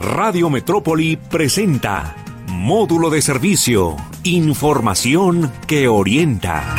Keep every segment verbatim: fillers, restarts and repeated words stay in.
Radio Metrópoli presenta Módulo de Servicio, información que orienta.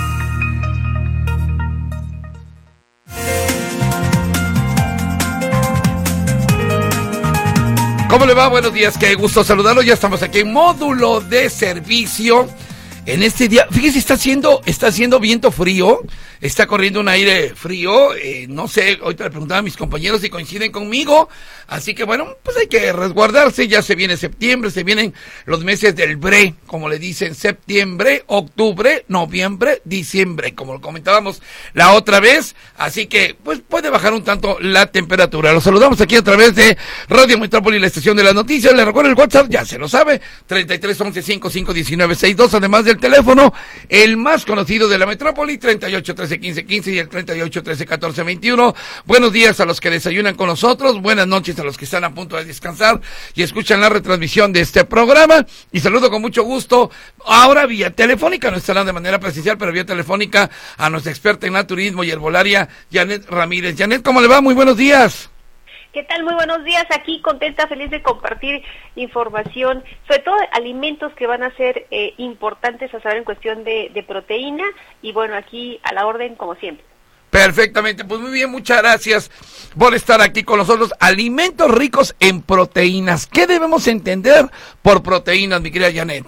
¿Cómo le va? Buenos días, qué gusto saludarlo. Ya estamos aquí en Módulo de Servicio. En este día, fíjese, está haciendo, está haciendo viento frío, está corriendo un aire frío, eh, no sé, ahorita le preguntaba a mis compañeros si coinciden conmigo, así que bueno, pues hay que resguardarse, ya se viene septiembre, se vienen los meses del bre, como le dicen, septiembre, octubre, noviembre, diciembre, como lo comentábamos la otra vez, así que pues puede bajar un tanto la temperatura. Los saludamos aquí a través de Radio Metrópoli, la estación de las noticias. Le recuerdo el WhatsApp, ya se lo sabe, treinta y tres once cincuenta y cinco diecinueve sesenta y dos, además de el teléfono, el más conocido de la metrópoli, treinta y ocho trece quince quince y el treinta y ocho trece catorce veintiuno. Buenos días a los que desayunan con nosotros, buenas noches a los que están a punto de descansar y escuchan la retransmisión de este programa, y saludo con mucho gusto, ahora vía telefónica, no estarán de manera presencial, pero vía telefónica, a nuestra experta en naturismo y herbolaria, Janet Ramírez. Janet, ¿cómo le va? Muy buenos días. ¿Qué tal? Muy buenos días, aquí contenta, feliz de compartir información, sobre todo alimentos que van a ser eh, importantes a saber en cuestión de, de proteína, y bueno, aquí a la orden como siempre. Perfectamente, pues muy bien, muchas gracias por estar aquí con nosotros. Alimentos ricos en proteínas, ¿qué debemos entender por proteínas, mi querida Janet?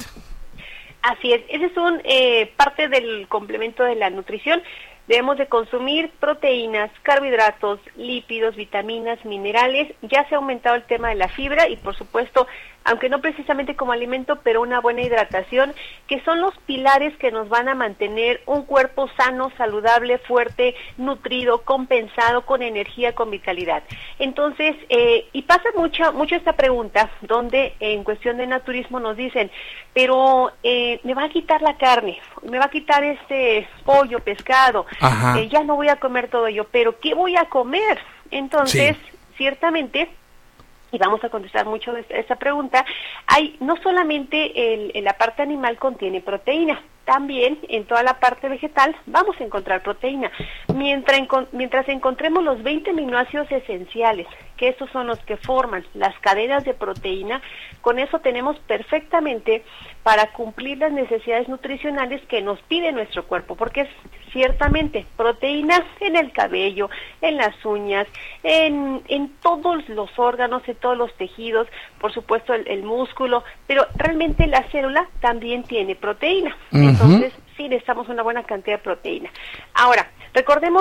Así es, ese es un eh, parte del complemento de la nutrición. Debemos de consumir proteínas, carbohidratos, lípidos, vitaminas, minerales. Ya se ha aumentado el tema de la fibra y, por supuesto, aunque no precisamente como alimento, pero una buena hidratación, que son los pilares que nos van a mantener un cuerpo sano, saludable, fuerte, nutrido, compensado, con energía, con vitalidad. Entonces, eh, y pasa mucho, mucho esta pregunta, donde en cuestión de naturismo nos dicen, pero eh, me va a quitar la carne, me va a quitar este pollo, pescado, eh, ya no voy a comer todo ello, pero ¿qué voy a comer? Entonces, sí. Ciertamente, y vamos a contestar mucho de esta pregunta, hay no solamente el, el, la parte animal contiene proteína, también en toda la parte vegetal vamos a encontrar proteína. Mientras, mientras encontremos los veinte aminoácidos esenciales, que estos son los que forman las cadenas de proteína, con eso tenemos perfectamente para cumplir las necesidades nutricionales que nos pide nuestro cuerpo, porque es ciertamente proteínas en el cabello, en las uñas, en, en todos los órganos, en todos los tejidos, por supuesto el, el músculo, pero realmente la célula también tiene proteína. Uh-huh. Entonces sí necesitamos una buena cantidad de proteína. Ahora, recordemos,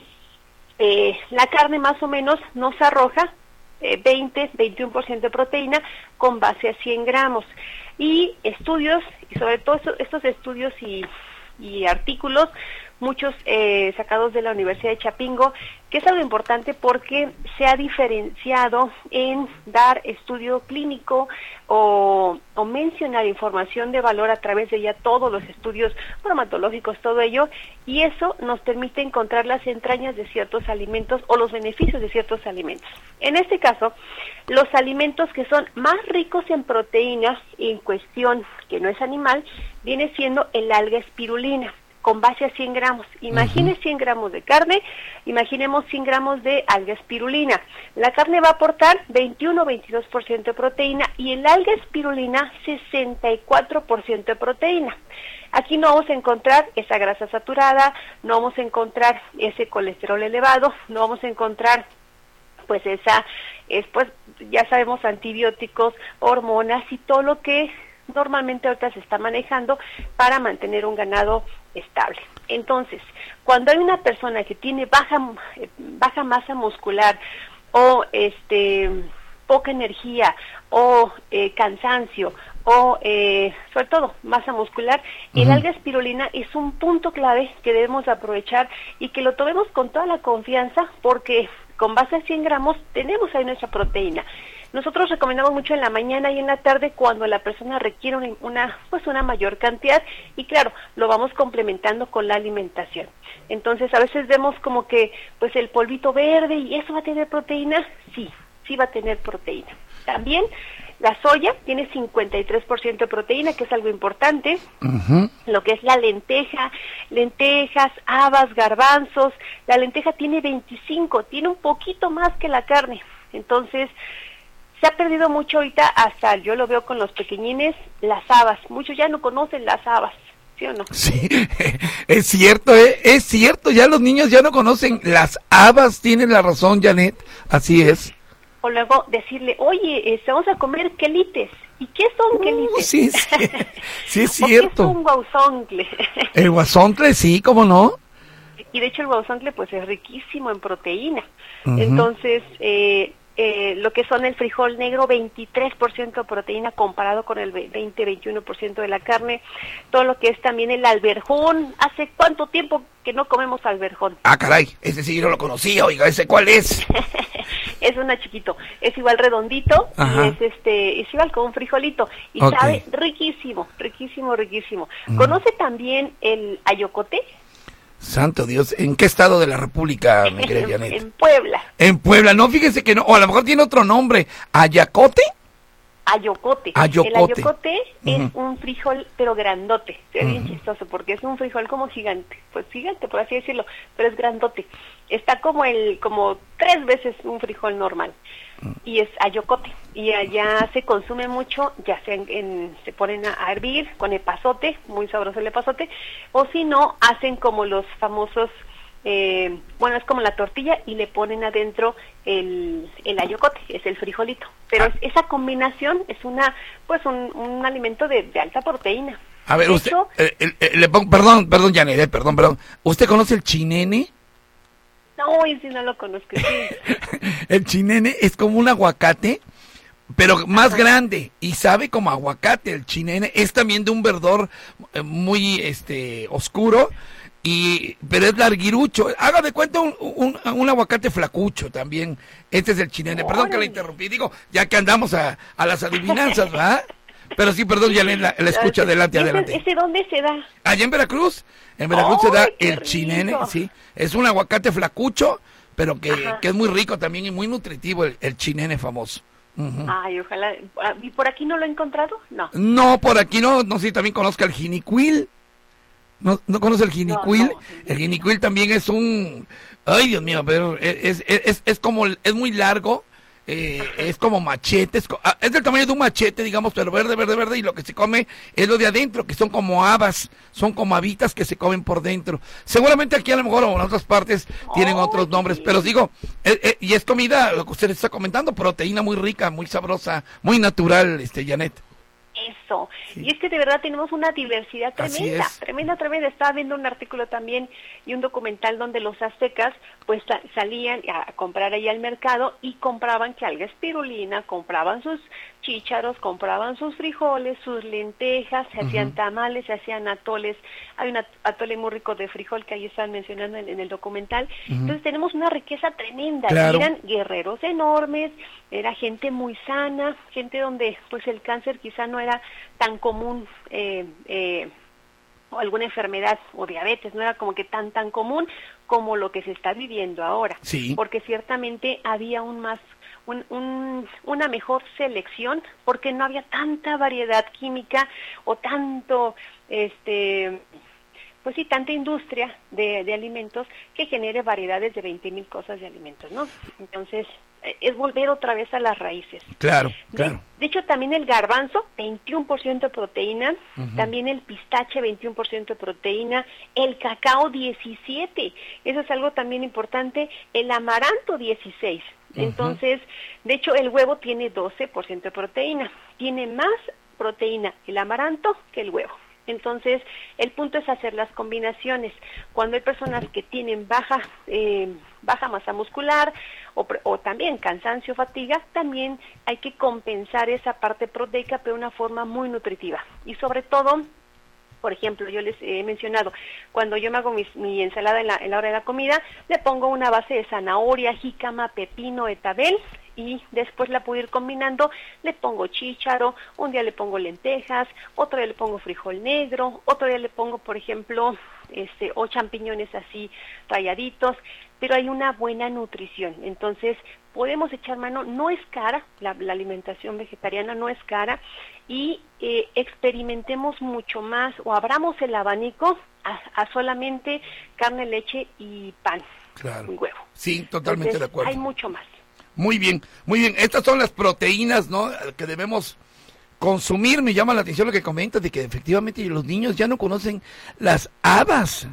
eh, la carne más o menos nos arroja eh, veinte, veintiuno por ciento de proteína con base a cien gramos. Y estudios, y sobre todo estos, estos estudios y, y artículos, muchos eh, sacados de la Universidad de Chapingo, que es algo importante porque se ha diferenciado en dar estudio clínico o, o mencionar información de valor a través de ya todos los estudios bromatológicos, todo ello, y eso nos permite encontrar las entrañas de ciertos alimentos o los beneficios de ciertos alimentos. En este caso, los alimentos que son más ricos en proteínas, en cuestión que no es animal, viene siendo el alga espirulina, con base a cien gramos. Imagine uh-huh. cien gramos de carne, imaginemos cien gramos de alga espirulina. La carne va a aportar veintiuno a veintidós por ciento de proteína y el alga espirulina sesenta y cuatro por ciento de proteína. Aquí no vamos a encontrar esa grasa saturada, no vamos a encontrar ese colesterol elevado, no vamos a encontrar pues esa, es, pues ya sabemos, antibióticos, hormonas y todo lo que normalmente ahorita se está manejando para mantener un ganado estable. Entonces, cuando hay una persona que tiene baja baja masa muscular o este poca energía o eh, cansancio o eh, sobre todo masa muscular, uh-huh. el alga espirulina es un punto clave que debemos aprovechar y que lo tomemos con toda la confianza, porque con base a cien gramos tenemos ahí nuestra proteína. Nosotros recomendamos mucho en la mañana y en la tarde cuando la persona requiere una, una pues una mayor cantidad, y claro, lo vamos complementando con la alimentación. Entonces a veces vemos como que pues el polvito verde y eso va a tener proteína, sí, sí va a tener proteína. También la soya tiene cincuenta y tres por ciento de proteína, que es algo importante. Uh-huh. Lo que es la lenteja, lentejas, habas, garbanzos, la lenteja tiene veinticinco, tiene un poquito más que la carne. Entonces se ha perdido mucho ahorita, hasta yo lo veo con los pequeñines, las habas. Muchos ya no conocen las habas, ¿sí o no? Sí, es cierto, ¿eh? Es cierto, ya los niños ya no conocen las habas, tienen la razón, Janet, así es. O luego decirle, oye, este, vamos a comer quelites. ¿Y qué son quelites? Uh, sí, sí, sí es ¿O cierto. qué es un guauzoncle? El guasontle, sí, ¿cómo no? Y de hecho el guauzoncle pues es riquísimo en proteína. Uh-huh. Entonces, eh, eh, lo que son el frijol negro, veintitrés por ciento de proteína comparado con el veinte, veintiuno por ciento de la carne. Todo lo que es también el alberjón. ¿Hace cuánto tiempo que no comemos alberjón? Ah, caray, ese sí yo no lo conocía, oiga, ¿ese cuál es? Es una chiquito, es igual redondito. Ajá. Y es este, es igual con un frijolito y okay. Sabe riquísimo, riquísimo, riquísimo. Mm. ¿Conoce también el ayocote? Santo Dios, ¿en qué estado de la República, mi querida Janet? En Puebla. En Puebla, no, fíjese que no, o a lo mejor tiene otro nombre, ¿ayacote? Ayocote. Ayocote. El ayocote uh-huh. es un frijol, pero grandote. Es uh-huh. bien chistoso, porque es un frijol como gigante. Pues gigante, por así decirlo, pero es grandote. Está como el, como tres veces un frijol normal. Uh-huh. Y es ayocote. Y allá se consume mucho, ya sea en, en, se ponen a, a hervir con epazote, muy sabroso el epazote, o si no, hacen como los famosos... Eh, bueno, es como la tortilla y le ponen adentro el, el ayocote, es el frijolito. Pero ah. es, esa combinación es una, pues un, un alimento de, de alta proteína. A ver, de usted, hecho, eh, eh, eh, le pongo, perdón, perdón, Janet, eh, perdón, perdón. ¿Usted conoce el chinene? No, y si no lo conozco. Sí. El chinene es como un aguacate, pero más Ajá. grande, y sabe como aguacate. El chinene es también de un verdor eh, muy este oscuro. Y, pero es larguirucho, haga de cuenta un, un, un aguacate flacucho también, este es el chinene, oh, perdón que le interrumpí, digo, ya que andamos a, a las adivinanzas, ¿verdad? Pero sí, perdón, ya le, la, la escucho, adelante, adelante. ¿Ese dónde se da? Allá en Veracruz, en Veracruz oh, se da el rico. chinene, sí, es un aguacate flacucho, pero que, que es muy rico también y muy nutritivo, el, el chinene famoso. Uh-huh. Ay, ojalá, ¿y por aquí no lo he encontrado? No. No, por aquí no, no sé si también conozca el jinicuil. ¿No, no conoce el jinicuil? No, no. El jinicuil también es un... Ay, Dios mío, pero es, es, es, es como... Es muy largo, eh, es como machete, es, es del tamaño de un machete, digamos, pero verde, verde, verde, y lo que se come es lo de adentro, que son como habas, son como habitas que se comen por dentro. Seguramente aquí a lo mejor o en otras partes tienen oh, otros nombres, sí. Pero digo, eh, eh, y es comida, lo que usted está comentando, proteína muy rica, muy sabrosa, muy natural, este Janet. Eso, sí. Y es que de verdad tenemos una diversidad tremenda, tremenda, tremenda. Estaba viendo un artículo también y un documental donde los aztecas pues salían a comprar ahí al mercado y compraban que alga espirulina, compraban sus chícharos, compraban sus frijoles, sus lentejas, se uh-huh. hacían tamales, se hacían atoles. Hay un atole muy rico de frijol que ahí están mencionando en, en el documental. Uh-huh. Entonces tenemos una riqueza tremenda. Claro. Eran guerreros enormes, era gente muy sana, gente donde pues el cáncer quizá no era tan común, eh, eh, o alguna enfermedad o diabetes, no era como que tan tan común como lo que se está viviendo ahora. Sí. Porque ciertamente había un más Un, un, una mejor selección, porque no había tanta variedad química o tanto, este, pues sí, tanta industria de, de alimentos que genere variedades de veinte mil cosas de alimentos, ¿no? Entonces, es volver otra vez a las raíces. Claro, claro. De, de hecho, también el garbanzo, veintiuno por ciento de proteína, uh-huh. También el pistache, veintiuno por ciento de proteína, el cacao, diecisiete, eso es algo también importante, el amaranto, dieciséis. Entonces, de hecho, el huevo tiene doce por ciento de proteína. Tiene más proteína el amaranto que el huevo. Entonces, el punto es hacer las combinaciones. Cuando hay personas que tienen baja eh, baja masa muscular o, o también cansancio, fatiga, también hay que compensar esa parte proteica, pero de una forma muy nutritiva. Y sobre todo, por ejemplo, yo les he mencionado, cuando yo me hago mis, mi ensalada en la, en la hora de la comida, le pongo una base de zanahoria, jícama, pepino, betabel, y después la puedo ir combinando, le pongo chícharo, un día le pongo lentejas, otro día le pongo frijol negro, otro día le pongo, por ejemplo, este, o champiñones así rayaditos, pero hay una buena nutrición. Entonces, podemos echar mano, no es cara, la, la alimentación vegetariana no es cara, y eh, experimentemos mucho más, o abramos el abanico a, a solamente carne, leche y pan, claro. y huevo. Sí, totalmente Entonces, de acuerdo. Hay mucho más. Muy bien, muy bien. Estas son las proteínas, ¿no?, que debemos consumir. Me llama la atención lo que comentas de que efectivamente los niños ya no conocen las habas.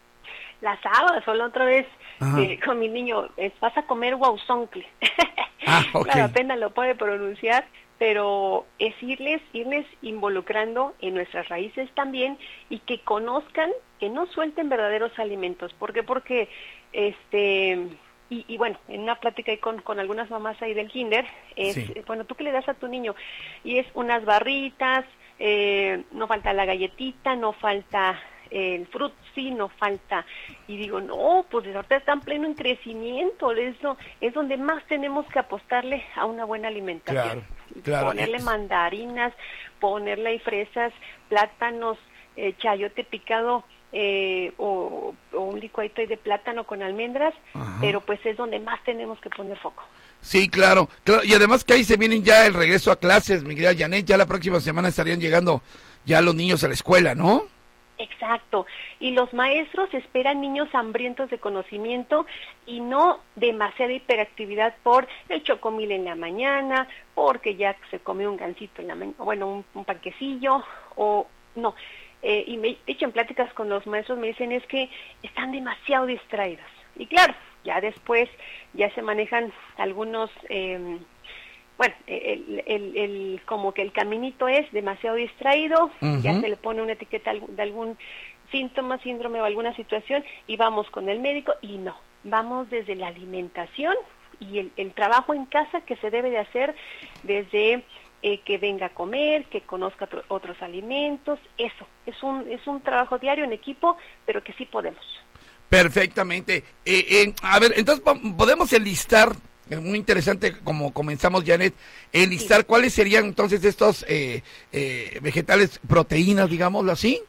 Las habas, solo otra vez eh, con mi niño, es, vas a comer guauzoncle. Ah, okay. Claro, apenas lo puede pronunciar, pero es irles, irles involucrando en nuestras raíces también y que conozcan, que no suelten verdaderos alimentos. ¿Por qué? Porque, este, y, y bueno, en una plática ahí con, con algunas mamás ahí del kinder, es, sí. bueno, ¿tú qué le das a tu niño? Y es unas barritas, eh, no falta la galletita, no falta el frutzi, no falta, y digo, no, pues ahorita están pleno en crecimiento, eso es donde más tenemos que apostarle a una buena alimentación. Claro, claro. Ponerle mandarinas, ponerle ahí fresas, plátanos, eh, chayote picado, eh, o, o un licuadito de plátano con almendras, ajá, pero pues es donde más tenemos que poner foco. Sí, claro, claro, y además que ahí se vienen ya el regreso a clases, mi querida Janet, ya la próxima semana estarían llegando ya los niños a la escuela, ¿no? Exacto, y los maestros esperan niños hambrientos de conocimiento y no demasiada hiperactividad por el chocomil en la mañana, porque ya se comió un gansito en la mañana, bueno, un, un panquecillo, o no, eh, y me he hecho en pláticas con los maestros, me dicen es que están demasiado distraídos, y claro, ya después ya se manejan algunos... Eh, Bueno, el, el, el, como que el caminito es demasiado distraído, uh-huh, ya se le pone una etiqueta de algún síntoma, síndrome o alguna situación y vamos con el médico y no, vamos desde la alimentación y el, el trabajo en casa que se debe de hacer desde eh, que venga a comer, que conozca otro, otros alimentos, eso, es un, es un trabajo diario en equipo, pero que sí podemos. Perfectamente. Eh, eh, a ver, entonces podemos enlistar... Muy interesante, como comenzamos, Janet, enlistar sí. cuáles serían entonces estos eh, eh, vegetales, proteínas, digámoslo así.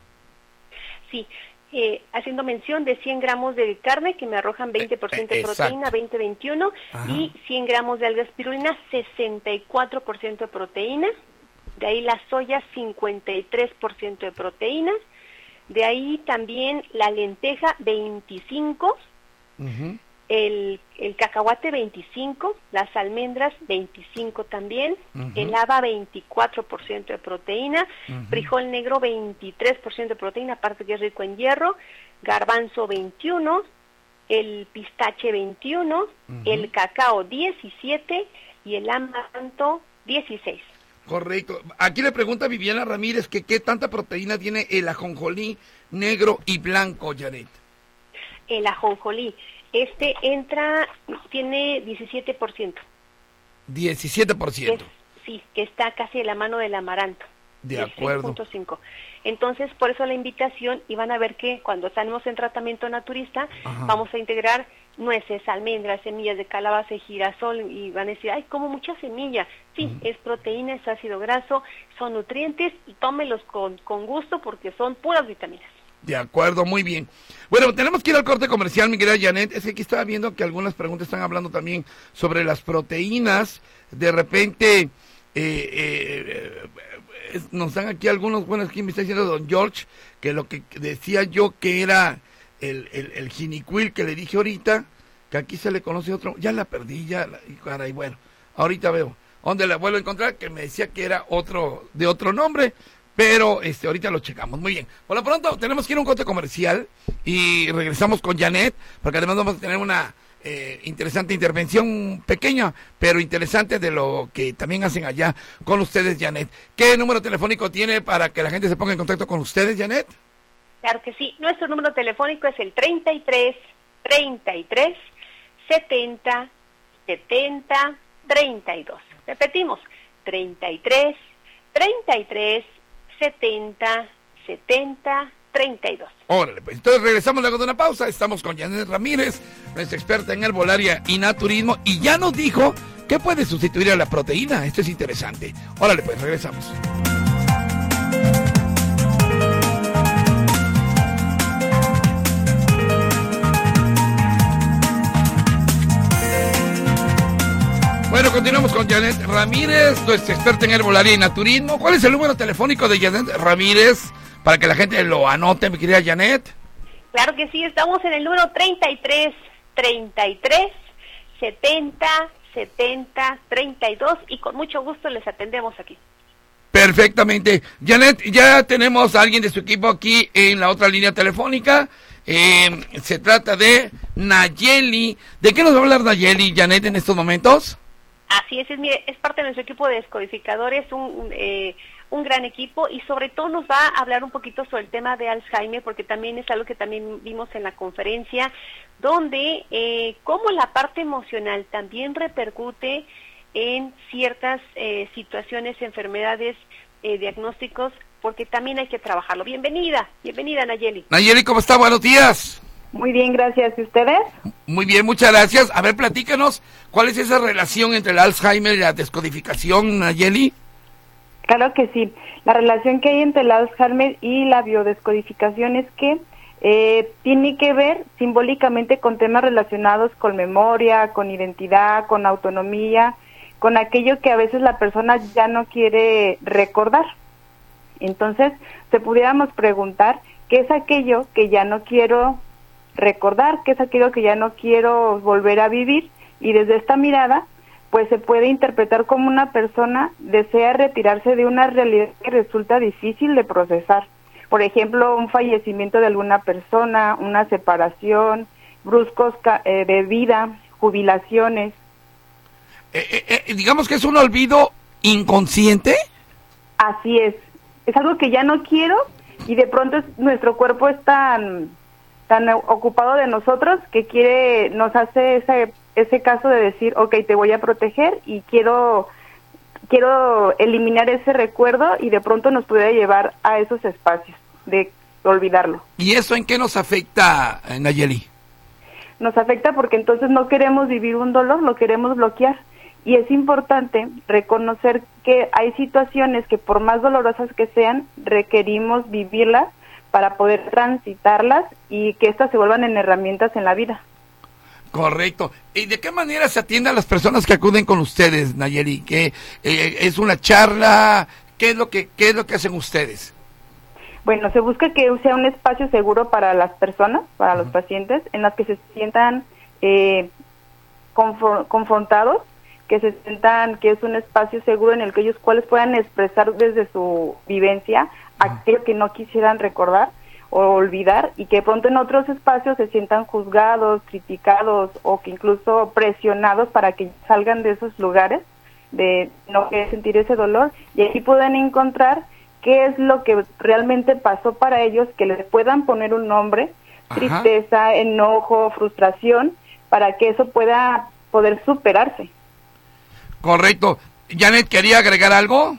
Sí, eh, haciendo mención de cien gramos de carne que me arrojan veinte por ciento de proteína, veinte, veintiuno, ajá, y cien gramos de alga espirulina, sesenta y cuatro por ciento de proteína, de ahí la soya, cincuenta y tres por ciento de proteína, de ahí también la lenteja, veinticinco por ciento, uh-huh, El, el cacahuate veinticinco, las almendras veinticinco también, uh-huh, el haba veinticuatro por ciento de proteína, uh-huh, frijol negro veintitrés por ciento de proteína, aparte que es rico en hierro, garbanzo veintiuno, el pistache veintiuno, uh-huh, el cacao diecisiete y el amaranto dieciséis. Correcto. Aquí le pregunta Viviana Ramírez que qué tanta proteína tiene el ajonjolí negro y blanco, Janet. El ajonjolí. Este entra, tiene diecisiete por ciento. diecisiete por ciento. Es, sí, que está casi de la mano del amaranto. De acuerdo. seis punto cinco. Entonces, por eso la invitación, y van a ver que cuando estamos en tratamiento naturista, ajá, vamos a integrar nueces, almendras, semillas de calabaza y girasol, y van a decir, ay, como mucha semilla. Sí, uh-huh, es proteína, es ácido graso, son nutrientes, y tómelos con, con gusto porque son puras vitaminas. De acuerdo, muy bien. Bueno, tenemos que ir al corte comercial, mi querida Janet. Es que aquí estaba viendo que algunas preguntas están hablando también sobre las proteínas. De repente, eh, eh, eh, nos dan aquí algunos, bueno, aquí me está diciendo don George, que lo que decía yo que era el, el, el jinicuil que le dije ahorita, que aquí se le conoce otro, ya la perdí, ya, la, y caray, bueno, ahorita veo. ¿Dónde la vuelvo a encontrar? Que me decía que era otro, de otro nombre. Pero este ahorita lo checamos. Muy bien. Por lo pronto tenemos que ir a un corte comercial y regresamos con Janet, porque además vamos a tener una eh, interesante intervención pequeña, pero interesante de lo que también hacen allá con ustedes, Janet. ¿Qué número telefónico tiene para que la gente se ponga en contacto con ustedes, Janet? Claro que sí. Nuestro número telefónico es el treinta y tres, treinta y tres, setenta, setenta, treinta y dos. Repetimos, treinta y tres, treinta y tres, setenta, setenta, treinta y dos. Órale, pues entonces regresamos luego de una pausa. Estamos con Janet Ramírez, nuestra experta en herbolaria y naturismo, y ya nos dijo que puede sustituir a la proteína. Esto es interesante. Órale, pues regresamos. Bueno, continuamos con Janet Ramírez, nuestra experta en herbolaria y naturismo. ¿Cuál es el número telefónico de Janet Ramírez para que la gente lo anote, mi querida Janet? Claro que sí, estamos en el número treinta y tres, treinta y tres, setenta, setenta treinta y dos y con mucho gusto les atendemos aquí. Perfectamente. Janet, ya tenemos a alguien de su equipo aquí en la otra línea telefónica. Eh, se trata de Nayeli. ¿De qué nos va a hablar Nayeli, Janet, en estos momentos? Así es, es, mire, es parte de nuestro equipo de descodificadores, un, un, eh, un gran equipo, y sobre todo nos va a hablar un poquito sobre el tema de Alzheimer, porque también es algo que también vimos en la conferencia, donde eh, cómo la parte emocional también repercute en ciertas eh, situaciones, enfermedades, eh, diagnósticos, porque también hay que trabajarlo. Bienvenida, bienvenida Nayeli. Nayeli, ¿cómo está? Buenos días. Muy bien, gracias. ¿Y ustedes? Muy bien, muchas gracias. A ver, platícanos, ¿cuál es esa relación entre el Alzheimer y la descodificación, Nayeli? Claro que sí. La relación que hay entre el Alzheimer y la biodescodificación es que eh, tiene que ver simbólicamente con temas relacionados con memoria, con identidad, con autonomía, con aquello que a veces la persona ya no quiere recordar. Entonces, se pudiéramos preguntar, ¿qué es aquello que ya no quiero recordar? ¿Qué es aquello que ya no quiero volver a vivir? Y desde esta mirada, pues se puede interpretar como una persona desea retirarse de una realidad que resulta difícil de procesar. Por ejemplo, un fallecimiento de alguna persona, una separación, bruscos eh, de vida, jubilaciones. Eh, eh, digamos que es un olvido inconsciente. Así es. Es algo que ya no quiero y de pronto es, nuestro cuerpo es tan, tan ocupado de nosotros que quiere, nos hace ese, ese caso de decir, ok, te voy a proteger y quiero, quiero eliminar ese recuerdo, y de pronto nos puede llevar a esos espacios de olvidarlo. ¿Y eso en qué nos afecta, Nayeli? Nos afecta porque entonces no queremos vivir un dolor, lo queremos bloquear. Y es importante reconocer que hay situaciones que, por más dolorosas que sean, requerimos vivirlas para poder transitarlas y que éstas se vuelvan en herramientas en la vida. Correcto. ¿Y de qué manera se atienden a las personas que acuden con ustedes, Nayeli? ¿Qué eh, es una charla? ¿Qué es lo que qué es lo que hacen ustedes? Bueno, se busca que sea un espacio seguro para las personas, para uh-huh. los pacientes, en las que se sientan eh, confr- confrontados, que se sientan que es un espacio seguro en el que ellos cuales puedan expresar desde su vivencia aquello que no quisieran recordar o olvidar, y que de pronto en otros espacios se sientan juzgados, criticados o que incluso presionados para que salgan de esos lugares de no querer sentir ese dolor, y así puedan encontrar qué es lo que realmente pasó para ellos, que les puedan poner un nombre, Ajá. tristeza, enojo, frustración, para que eso pueda poder superarse. Correcto. Janet, ¿quería agregar algo?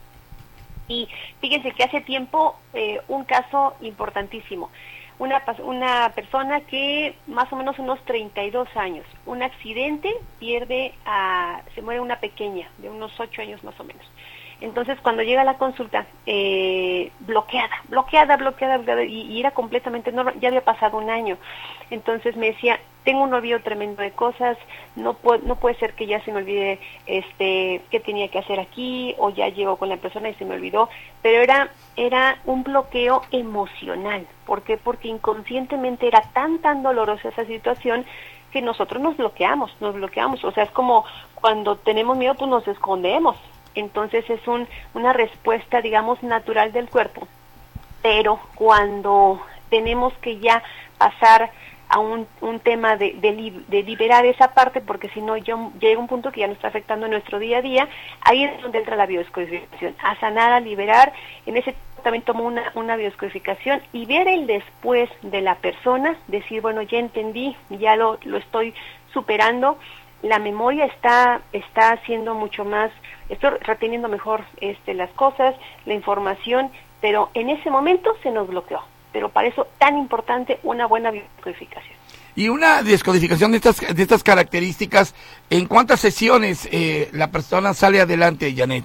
Y fíjense que hace tiempo eh, un caso importantísimo. Una, una persona que más o menos unos treinta y dos años, un accidente, pierde a, se muere una pequeña de unos ocho años más o menos. Entonces, cuando llega a la consulta, eh, bloqueada, bloqueada, bloqueada, bloqueada y, y era completamente normal, ya había pasado un año. Entonces me decía, tengo un olvido tremendo de cosas, no puede, no puede ser que ya se me olvide este qué tenía que hacer aquí, o ya llego con la persona y se me olvidó, pero era, era un bloqueo emocional. ¿Por qué? Porque inconscientemente era tan, tan dolorosa esa situación que nosotros nos bloqueamos, nos bloqueamos. O sea, es como cuando tenemos miedo, pues nos escondemos. Entonces es un, una respuesta, digamos, natural del cuerpo. Pero cuando tenemos que ya pasar a un, un tema de, de, li, de liberar esa parte, porque si no yo, llega un punto que ya nos está afectando en nuestro día a día, ahí es donde entra la biodescodificación, a sanar, a liberar. En ese también tomo una, una biodescodificación y ver el después de la persona, decir, bueno, ya entendí, ya lo, lo estoy superando, la memoria está, está haciendo mucho más, estoy reteniendo mejor este, las cosas, la información, pero en ese momento se nos bloqueó. Pero para eso tan importante una buena biodescodificación. Y una descodificación de estas de estas características, ¿en cuántas sesiones eh, la persona sale adelante, Janet?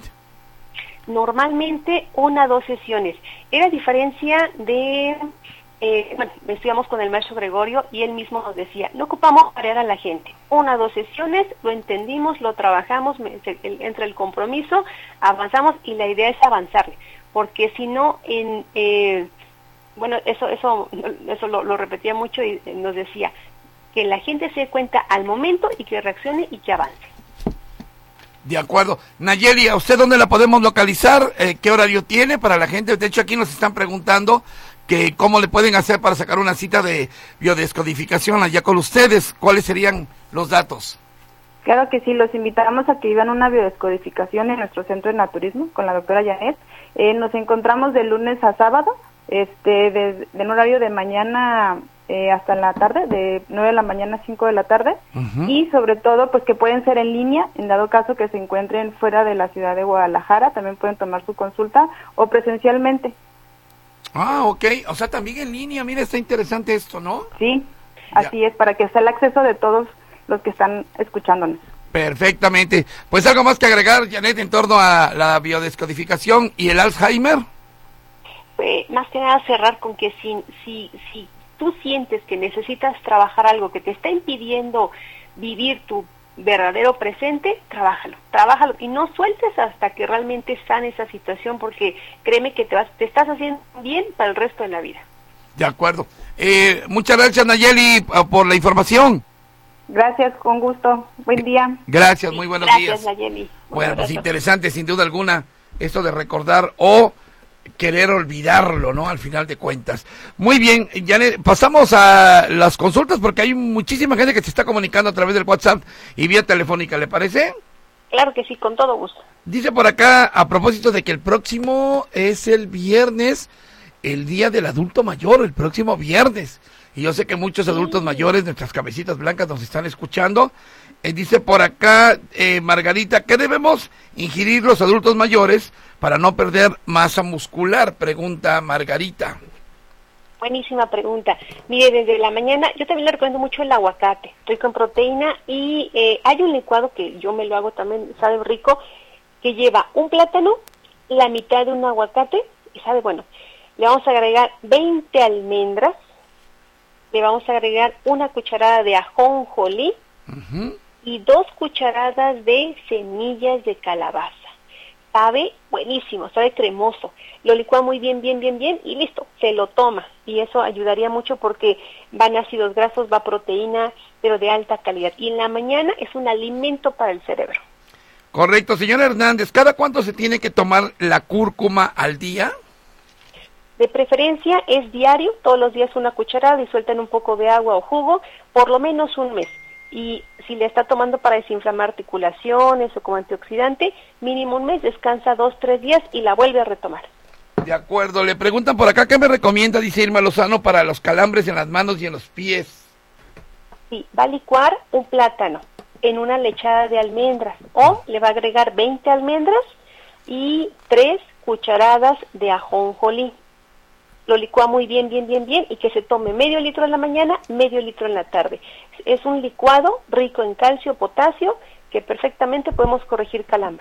Normalmente una o dos sesiones. Era diferencia de, eh, bueno, estudiamos con el maestro Gregorio y él mismo nos decía, no ocupamos marear a la gente. Una o dos sesiones, lo entendimos, lo trabajamos, entra el compromiso, avanzamos y la idea es avanzarle. Porque si no, en... Eh, Bueno, eso eso eso lo, lo repetía mucho y nos decía que la gente se dé cuenta al momento y que reaccione y que avance. De acuerdo. Nayeli, ¿a usted dónde la podemos localizar? Eh, ¿Qué horario tiene para la gente? De hecho, aquí nos están preguntando que cómo le pueden hacer para sacar una cita de biodescodificación allá con ustedes. ¿Cuáles serían los datos? Claro que sí, los invitamos a que vivan una biodescodificación en nuestro centro de naturismo con la doctora Janet. Eh, nos encontramos de lunes a sábado, este, de, de un horario de mañana eh, hasta la tarde, de nueve de la mañana a cinco de la tarde, uh-huh. y sobre todo, pues que pueden ser en línea, en dado caso que se encuentren fuera de la ciudad de Guadalajara, también pueden tomar su consulta, o presencialmente. Ah, ok, o sea, también en línea, mira, está interesante esto, ¿no? Sí, así ya. Es, para que sea el acceso de todos los que están escuchándonos. Perfectamente. Pues algo más que agregar, Janet, en torno a la biodescodificación y el Alzheimer. Pues, más que nada cerrar con que si, si, si tú sientes que necesitas trabajar algo que te está impidiendo vivir tu verdadero presente, trabájalo, trabájalo y no sueltes hasta que realmente sane esa situación, porque créeme que te, vas, te estás haciendo bien para el resto de la vida. De acuerdo. Eh, muchas gracias, Nayeli, por la información. Gracias, con gusto. Buen día. Gracias, muy buenos Gracias, días. Nayeli. Bueno, pues interesante, sin duda alguna, esto de recordar o querer olvidarlo, ¿no? Al final de cuentas. Muy bien, Janet, pasamos a las consultas porque hay muchísima gente que se está comunicando a través del WhatsApp y vía telefónica, ¿le parece? Claro que sí, con todo gusto. Dice por acá, a propósito de que el próximo es el viernes, el Día del Adulto Mayor, el próximo viernes. Y yo sé que muchos adultos mayores, nuestras cabecitas blancas, nos están escuchando. Eh, dice por acá, eh, Margarita, ¿qué debemos ingerir los adultos mayores para no perder masa muscular? Pregunta Margarita. Buenísima pregunta. Mire, desde la mañana, yo también le recomiendo mucho el aguacate, rico en proteína, y eh, hay un licuado que yo me lo hago también, sabe rico, que lleva un plátano, la mitad de un aguacate, y sabe bueno. Le vamos a agregar veinte almendras, le vamos a agregar una cucharada de ajonjolí, uh-huh. y dos cucharadas de semillas de calabaza. Sabe buenísimo, sabe cremoso. Lo licúa muy bien, bien, bien, bien y listo, se lo toma. Y eso ayudaría mucho porque van ácidos grasos, va proteína, pero de alta calidad. Y en la mañana es un alimento para el cerebro. Correcto, señor Hernández. ¿Cada cuánto se tiene que tomar la cúrcuma al día? De preferencia es diario, todos los días una cucharada y sueltan un poco de agua o jugo, por lo menos un mes. Y si le está tomando para desinflamar articulaciones o como antioxidante, mínimo un mes, descansa dos, tres días y la vuelve a retomar. De acuerdo, le preguntan por acá, ¿qué me recomienda, dice Irma Lozano, para los calambres en las manos y en los pies? Sí, va a licuar un plátano en una lechada de almendras, o le va a agregar veinte almendras y tres cucharadas de ajonjolí. Lo licúa muy bien, bien, bien, bien, y que se tome medio litro en la mañana, medio litro en la tarde. Es un licuado rico en calcio, potasio, que perfectamente podemos corregir calambre.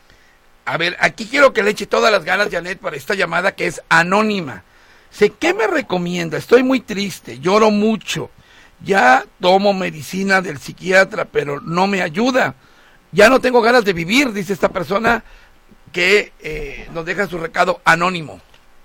A ver, aquí quiero que le eche todas las ganas, Janet, para esta llamada que es anónima. Sé, ¿qué me recomienda? Estoy muy triste, lloro mucho. Ya tomo medicina del psiquiatra, pero no me ayuda. Ya no tengo ganas de vivir, dice esta persona que eh, nos deja su recado anónimo.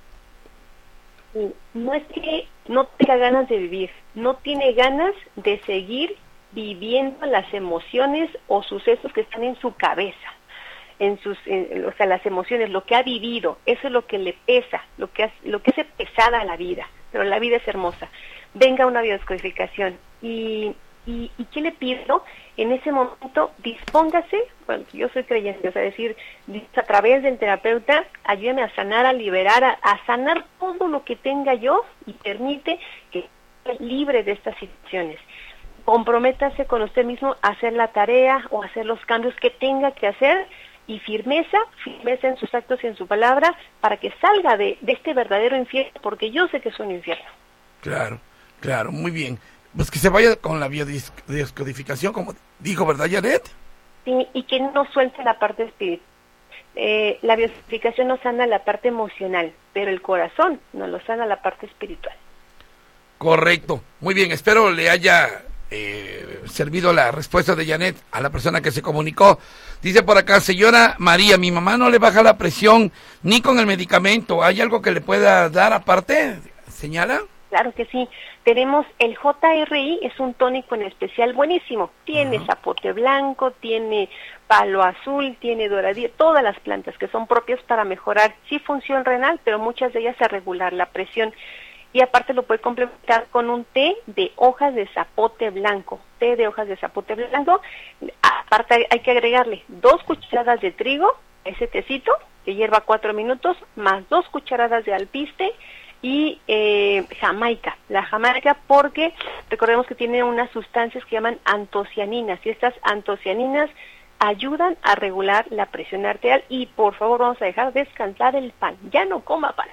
No es que no tenga ganas de vivir, no tiene ganas de seguir viviendo las emociones o sucesos que están en su cabeza, en sus, en, o sea, las emociones, lo que ha vivido, eso es lo que le pesa, lo que hace, lo que hace pesada a la vida, pero la vida es hermosa. Venga una biodescodificación y, y, y ¿qué le pido? En ese momento, dispóngase, bueno, yo soy creyente, o sea, decir, a través del terapeuta, ayúdame a sanar, a liberar, a, a sanar todo lo que tenga yo y permite que esté libre de estas situaciones. Comprométase con usted mismo a hacer la tarea o hacer los cambios que tenga que hacer y firmeza, firmeza en sus actos y en su palabra para que salga de, de este verdadero infierno, porque yo sé que es un infierno. Claro, claro, muy bien. Pues que se vaya con la biodescodificación, como dijo, ¿verdad, Janet? Sí, y que no suelte la parte espiritual. Eh, la biodescodificación nos sana la parte emocional, pero el corazón nos lo sana la parte espiritual. Correcto. Muy bien, espero le haya eh, servido la respuesta de Janet a la persona que se comunicó. Dice por acá, señora María, mi mamá no le baja la presión ni con el medicamento. ¿Hay algo que le pueda dar aparte? ¿Señala? Claro que sí. Tenemos el J R I, es un tónico en especial buenísimo. Tiene uh-huh. zapote blanco, tiene palo azul, tiene doradillo, todas las plantas que son propias para mejorar, sí, función renal, pero muchas de ellas a regular la presión. Y aparte lo puede complementar con un té de hojas de zapote blanco. Té de hojas de zapote blanco. Aparte hay que agregarle dos cucharadas de trigo, ese tecito, que hierva cuatro minutos, más dos cucharadas de alpiste y eh, jamaica. La jamaica porque recordemos que tiene unas sustancias que llaman antocianinas, y estas antocianinas ayudan a regular la presión arterial. Y por favor vamos a dejar descansar el pan, ya no coma pan.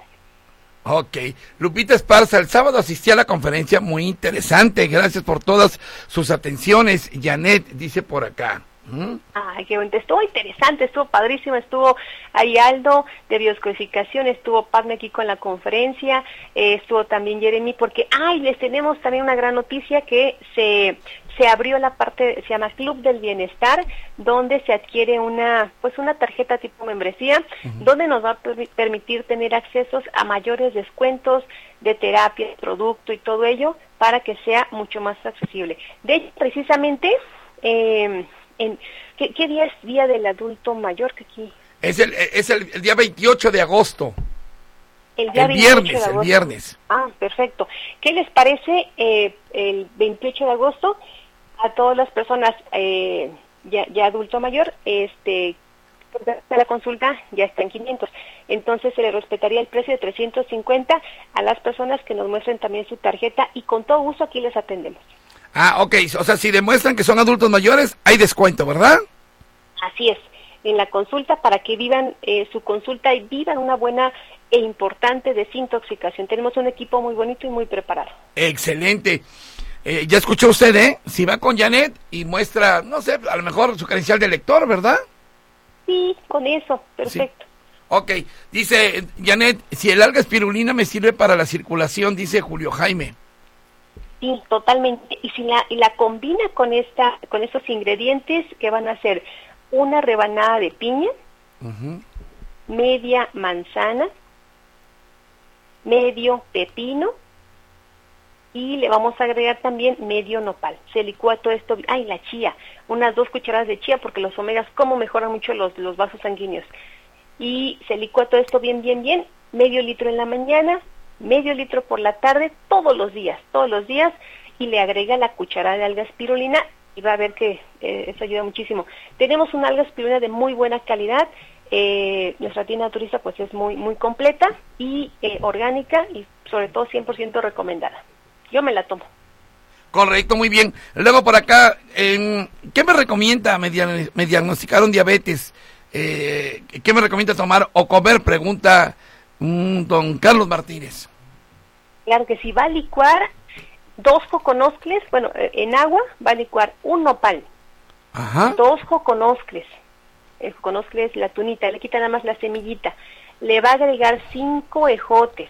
Ok, Lupita Esparza, el sábado asistí a la conferencia, muy interesante, gracias por todas sus atenciones. Janet dice por acá. ¿Mm? Ay, qué bonito, estuvo interesante, estuvo padrísimo, estuvo ahí Aldo de bioscodificación, estuvo Padme aquí con la conferencia, eh, estuvo también Jeremy, porque, ay, les tenemos también una gran noticia que se... se abrió la parte, se llama Club del Bienestar, donde se adquiere una, pues una tarjeta tipo membresía, uh-huh. donde nos va a per- permitir tener accesos a mayores descuentos de terapia, producto y todo ello, para que sea mucho más accesible. De hecho, precisamente, eh, en, ¿qué, ¿qué día es Día del Adulto Mayor? Que aquí es el, es el, el día veintiocho de agosto. El, día el viernes, el viernes. Ah, perfecto. ¿Qué les parece eh, el veintiocho de agosto? A todas las personas eh, ya, ya adulto mayor, este, la consulta ya está en quinientos. Entonces se le respetaría el precio de trescientos cincuenta a las personas que nos muestren también su tarjeta, y con todo gusto aquí les atendemos. Ah, ok. O sea, si demuestran que son adultos mayores, hay descuento, ¿verdad? Así es. En la consulta, para que vivan eh, su consulta y vivan una buena e importante desintoxicación. Tenemos un equipo muy bonito y muy preparado. Excelente. Eh, ya escuchó usted, ¿eh? Si va con Janet y muestra, no sé, a lo mejor su credencial de lector, ¿verdad? Sí, con eso, perfecto. Sí. Ok, dice Janet, si el alga espirulina me sirve para la circulación, dice Julio Jaime. Sí, totalmente. Y si la, y la combina con esta, con estos ingredientes que van a ser una rebanada de piña, uh-huh. media manzana, medio pepino, y le vamos a agregar también medio nopal. Se licúa todo esto, ay, la chía, unas dos cucharadas de chía, porque los omegas como mejoran mucho los, los vasos sanguíneos. Y se licúa todo esto bien, bien, bien, medio litro en la mañana, medio litro por la tarde, todos los días, todos los días, y le agrega la cucharada de alga espirulina, y va a ver que eh, eso ayuda muchísimo. Tenemos una alga espirulina de muy buena calidad, eh, nuestra tienda naturista pues es muy, muy completa y eh, orgánica, y sobre todo cien por ciento recomendada. Yo me la tomo. Correcto, muy bien. Luego por acá, eh, ¿qué me recomienda? Me, dian- me diagnosticaron diabetes. Eh, ¿Qué me recomienda tomar o comer? Pregunta mm, don Carlos Martínez. Claro que sí, va a licuar dos joconoscles, bueno, en agua va a licuar un nopal, Ajá. dos joconoscles, el joconoscle es la tunita, le quita nada más la semillita, le va a agregar cinco ejotes,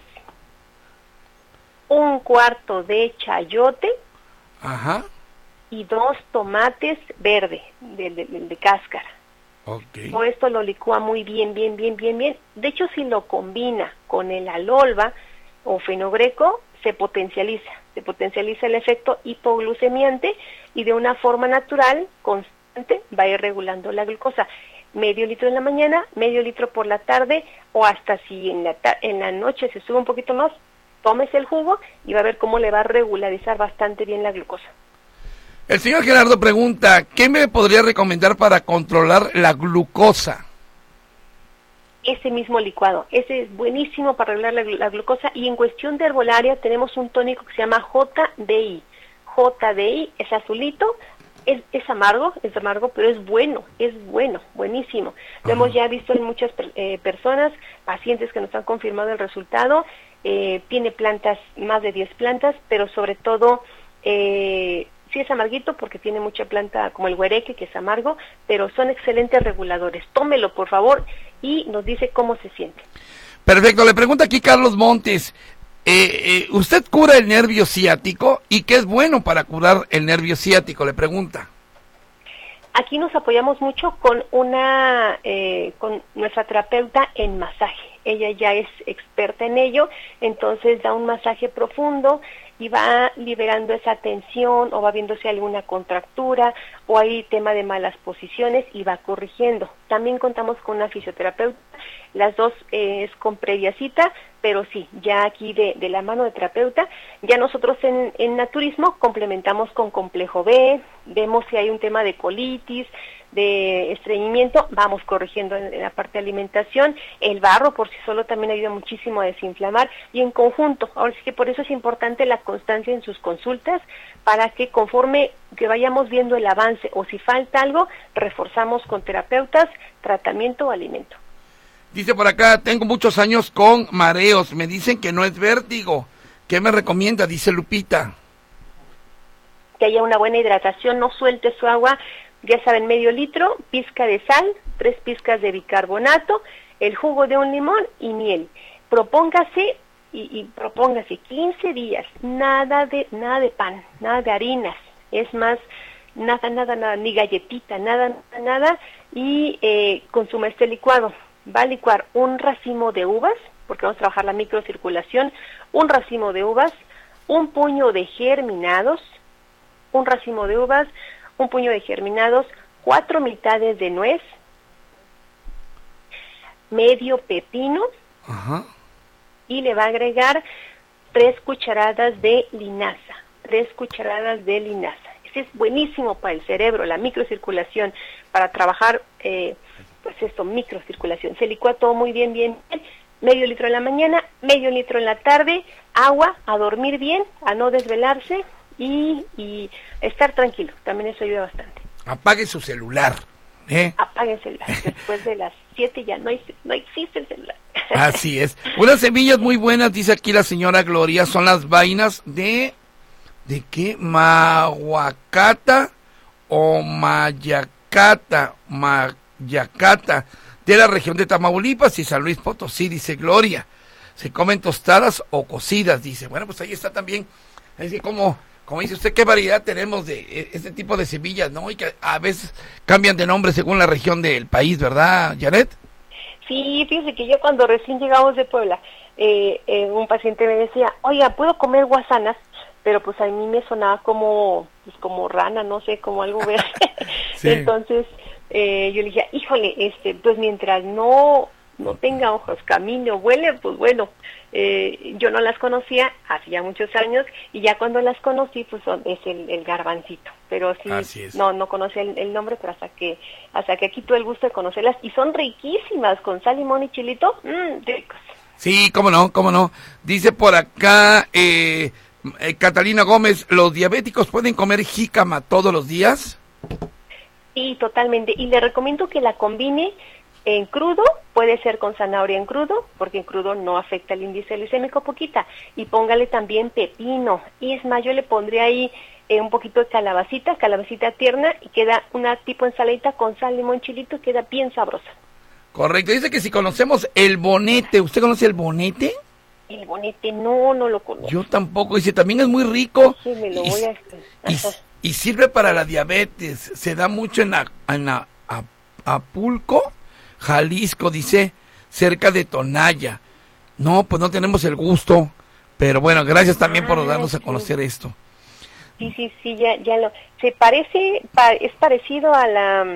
un cuarto de chayote, Ajá. y dos tomates verde, de, de, de cáscara. Okay. Todo esto lo licúa muy bien, bien, bien, bien, bien. De hecho, si lo combina con el alolva o fenogreco, se potencializa, se potencializa el efecto hipoglucemiante, y de una forma natural, constante, va a ir regulando la glucosa. Medio litro en la mañana, medio litro por la tarde, o hasta si en la, ta- en la noche se sube un poquito más, tómese el jugo y va a ver cómo le va a regularizar bastante bien la glucosa. El señor Gerardo pregunta, ¿qué me podría recomendar para controlar la glucosa? Ese mismo licuado, ese es buenísimo para regular la, la glucosa. Y en cuestión de herbolaria tenemos un tónico que se llama J D I. J D I es azulito, es, es amargo, es amargo, pero es bueno, es bueno, buenísimo. Lo uh-huh. hemos ya visto en muchas eh, personas, pacientes que nos han confirmado el resultado. Eh, tiene plantas, más de diez plantas, pero sobre todo eh, sí es amarguito porque tiene mucha planta como el huereque, que es amargo, pero son excelentes reguladores. Tómelo, por favor, y nos dice cómo se siente. Perfecto, le pregunta aquí Carlos Montes, eh, eh, ¿usted cura el nervio ciático? ¿Y qué es bueno para curar el nervio ciático? Le pregunta. Aquí nos apoyamos mucho con una, eh, con nuestra terapeuta en masaje. Ella ya es experta en ello, entonces da un masaje profundo y va liberando esa tensión o va viendo si hay alguna contractura o hay tema de malas posiciones y va corrigiendo. También contamos con una fisioterapeuta, las dos eh, es con previa cita, pero sí, ya aquí de, de la mano de terapeuta, ya nosotros en, en naturismo complementamos con complejo B, vemos si hay un tema de colitis, de estreñimiento, vamos corrigiendo en, en la parte de alimentación, el barro por sí solo también ayuda muchísimo a desinflamar y en conjunto, ahora sí que por eso es importante la constancia en sus consultas, para que conforme que vayamos viendo el avance o si falta algo, reforzamos con terapeutas, tratamiento o alimento. Dice por acá, tengo muchos años con mareos, me dicen que no es vértigo, ¿qué me recomienda? Dice Lupita. Que haya una buena hidratación, no suelte su agua, ya saben, medio litro, pizca de sal, tres pizcas de bicarbonato, el jugo de un limón y miel. Propóngase y, y propóngase quince días, nada de nada de pan, nada de harinas, es más, nada, nada, nada, ni galletita, nada, nada, y eh, consuma este licuado. Va a licuar un racimo de uvas, porque vamos a trabajar la microcirculación, un racimo de uvas, un puño de germinados, un racimo de uvas, un puño de germinados, cuatro mitades de nuez, medio pepino, Ajá. y le va a agregar tres cucharadas de linaza, tres cucharadas de linaza. Ese es buenísimo para el cerebro, la microcirculación, para trabajar, eh, pues esto, microcirculación. Se licúa todo muy bien, bien, bien, medio litro en la mañana, medio litro en la tarde, agua, a dormir bien, a no desvelarse, Y, y estar tranquilo, también eso ayuda bastante. Apague su celular, ¿eh? Apague el celular, después de las siete ya no, hay, no existe el celular. Así es. Unas semillas muy buenas, dice aquí la señora Gloria, son las vainas de... ¿De qué? Mahuacata o Mayacata, Mayacata, de la región de Tamaulipas y San Luis Potosí, dice Gloria. Se comen tostadas o cocidas, dice. Bueno, pues ahí está también. Es que como... Como dice usted, ¿qué variedad tenemos de este tipo de semillas, no? Y que a veces cambian de nombre según la región del país, ¿verdad, Janet? Sí, fíjese que yo cuando recién llegamos de Puebla, eh, eh, un paciente me decía, oiga, ¿puedo comer guasanas? Pero pues a mí me sonaba como, pues como rana, no sé, como algo verde. Sí. Entonces, eh, yo le dije, híjole, este, pues mientras no, no tenga hojas, camine o huele, pues bueno. Eh, yo no las conocía hacía muchos años y ya cuando las conocí pues son, es el, el garbancito, pero sí no no conocía el, el nombre, pero hasta que hasta que aquí tuve el gusto de conocerlas y son riquísimas con sal, limón y chilito, mmm, ricos. Sí, cómo no, cómo no. Dice por acá eh, eh, Catalina Gómez, ¿los diabéticos pueden comer jícama todos los días? Sí, totalmente, y le recomiendo que la combine en crudo, puede ser con zanahoria en crudo, porque en crudo no afecta el índice glicémico poquita, y póngale también pepino, y es más, yo le pondría ahí eh, un poquito de calabacita, calabacita tierna, y queda una tipo ensaladita con sal, limón, chilito, queda bien sabrosa. Correcto, dice que si conocemos el bonete, ¿usted conoce el bonete? El bonete, no, no lo conozco. Yo tampoco, dice, también es muy rico, sí, me lo y, voy a... y, y sirve para la diabetes, se da mucho en la, en la a, Apulco, Jalisco, dice, cerca de Tonaya. No, pues no tenemos el gusto, pero bueno, gracias también ah, por darnos sí. a conocer esto. Sí, sí, sí, ya, ya lo... Se parece, pa, es parecido a la...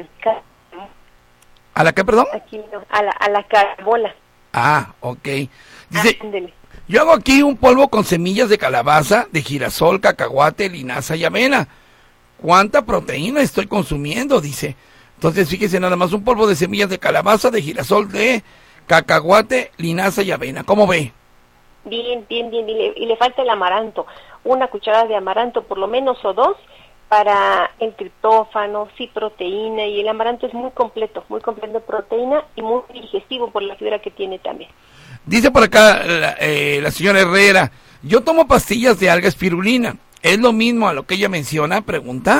¿A la qué, perdón? Aquí no, a la, a la carabola. Ah, ok. Dice, ah, yo hago aquí un polvo con semillas de calabaza, de girasol, cacahuate, linaza y avena. ¿Cuánta proteína estoy consumiendo? Dice. Entonces, fíjese, nada más un polvo de semillas de calabaza, de girasol, de cacahuate, linaza y avena. ¿Cómo ve? Bien, bien, bien. Y le, y le falta el amaranto. Una cucharada de amaranto, por lo menos, o dos, para el triptófano, sí, proteína. Y el amaranto es muy completo, muy completo de proteína y muy digestivo por la fibra que tiene también. Dice por acá la, eh, la señora Herrera, yo tomo pastillas de alga espirulina. ¿Es lo mismo a lo que ella menciona? Pregunta.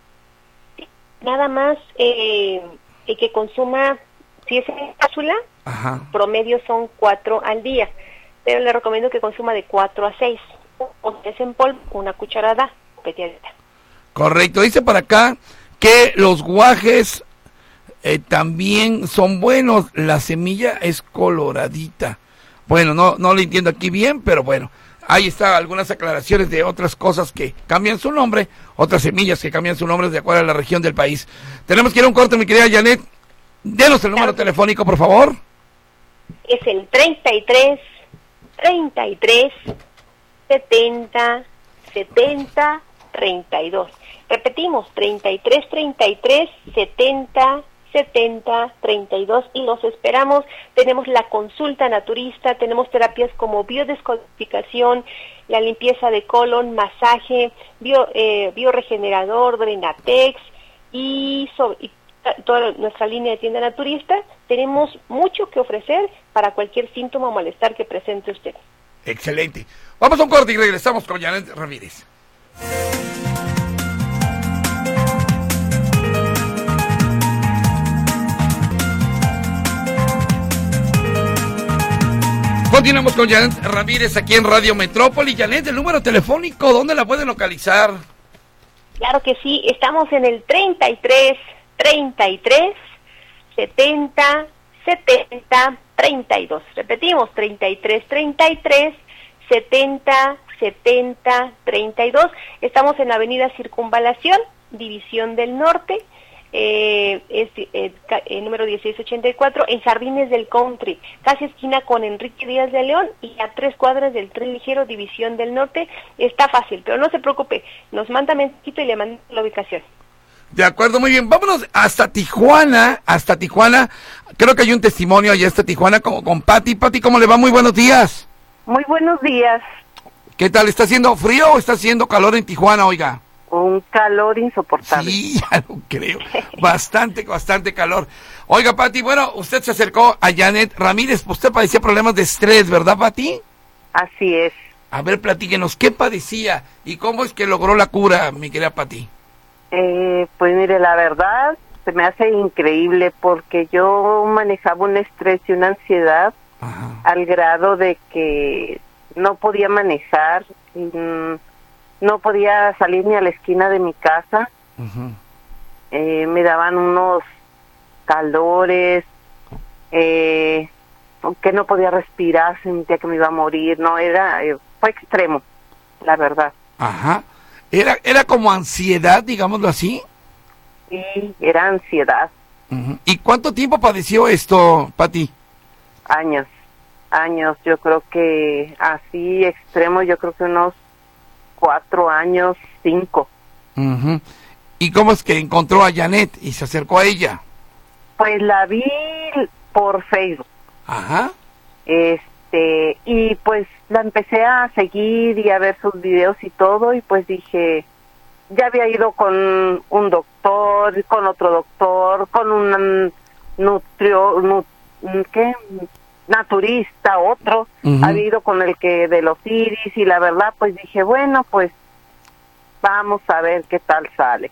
Nada más eh, eh, que consuma, si es en cápsula, Ajá. promedio son cuatro al día, pero le recomiendo que consuma de cuatro a seis, o si es en polvo, una cucharada pequeñita. Correcto, dice por acá que los guajes eh, también son buenos. La semilla es coloradita. Bueno, no, no lo entiendo aquí bien, pero bueno. Ahí está algunas aclaraciones de otras cosas que cambian su nombre, otras semillas que cambian su nombre de acuerdo a la región del país. Tenemos que ir a un corte, mi querida Janet. Denos el número telefónico, por favor. Es el treinta y tres, treinta y tres, setenta, setenta, treinta y dos. Repetimos, treinta y tres, treinta y tres, setenta, setenta, treinta y dos, y los esperamos. Tenemos la consulta naturista, tenemos terapias como biodescodificación, la limpieza de colon, masaje, bio, eh, bioregenerador, Drenatex y, sobre, y toda nuestra línea de tienda naturista. Tenemos mucho que ofrecer para cualquier síntoma o malestar que presente usted. Excelente. Vamos a un corte y regresamos con Janet Ramírez. Continuamos con Janet Ramírez aquí en Radio Metrópoli. Janet, el número telefónico, ¿dónde la pueden localizar? Claro que sí, estamos en el treinta y tres, treinta y tres, setenta, setenta, treinta y dos. Repetimos, treinta y tres, treinta y tres, setenta, setenta, treinta y dos. Estamos en la avenida Circunvalación, División del Norte, eh, es eh, eh, número dieciséis ochenta y cuatro, en Jardines del Country, casi esquina con Enrique Díaz de León, y a tres cuadras del Tren Ligero, División del Norte. Está fácil, pero no se preocupe, nos manda mensajito y le manda la ubicación. De acuerdo, muy bien. Vámonos hasta Tijuana, hasta Tijuana. Creo que hay un testimonio allá hasta Tijuana con, con Pati. Pati, ¿cómo le va? Muy buenos días. Muy buenos días. ¿Qué tal? ¿Está haciendo frío o está haciendo calor en Tijuana, oiga? Un calor insoportable. Sí, ya lo creo. Bastante, bastante calor. Oiga, Pati, bueno, usted se acercó a Janet Ramírez. Usted padecía problemas de estrés, ¿verdad, Pati? Así es. A ver, platíquenos, ¿qué padecía y cómo es que logró la cura, mi querida Pati? Eh, pues mire, la verdad se me hace increíble porque yo manejaba un estrés y una ansiedad. Ajá. Al grado de que no podía manejar, mmm, no podía salir ni a la esquina de mi casa. Uh-huh. eh, me daban unos calores, eh, que no podía respirar, sentía que me iba a morir. No, era, eh, fue extremo, la verdad. Ajá. ¿Era, era como ansiedad, digámoslo así? Sí, era ansiedad. Uh-huh. ¿Y cuánto tiempo padeció esto, Pati? Años, años, yo creo que así extremo, yo creo que unos cuatro años, cinco. Uh-huh. ¿Y cómo es que encontró a Janet y se acercó a ella? Pues la vi por Facebook. Ajá. Este, y pues la empecé a seguir y a ver sus videos y todo, y pues dije, ya había ido con un doctor, con otro doctor, con un nutrio, nut, ¿qué? naturista, otro, uh-huh. había ido con el que de los iris, y la verdad pues dije, bueno, pues vamos a ver qué tal sale.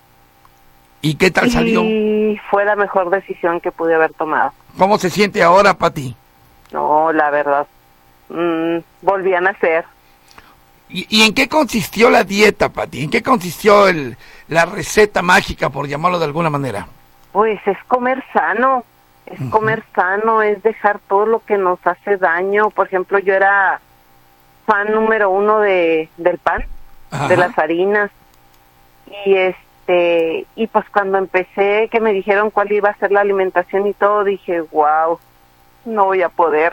¿Y qué tal y salió? Y fue la mejor decisión que pude haber tomado. ¿Cómo se siente ahora, Pati? No, la verdad, mmm, volví a nacer. ¿Y, ¿Y en qué consistió la dieta, Pati? ¿En qué consistió el, la receta mágica, por llamarlo de alguna manera? Pues es comer sano. Es uh-huh. comer sano, es dejar todo lo que nos hace daño. Por ejemplo, yo era fan número uno de del pan, Ajá. de las harinas. Y este y pues cuando empecé, que me dijeron cuál iba a ser la alimentación y todo, dije, wow, no voy a poder.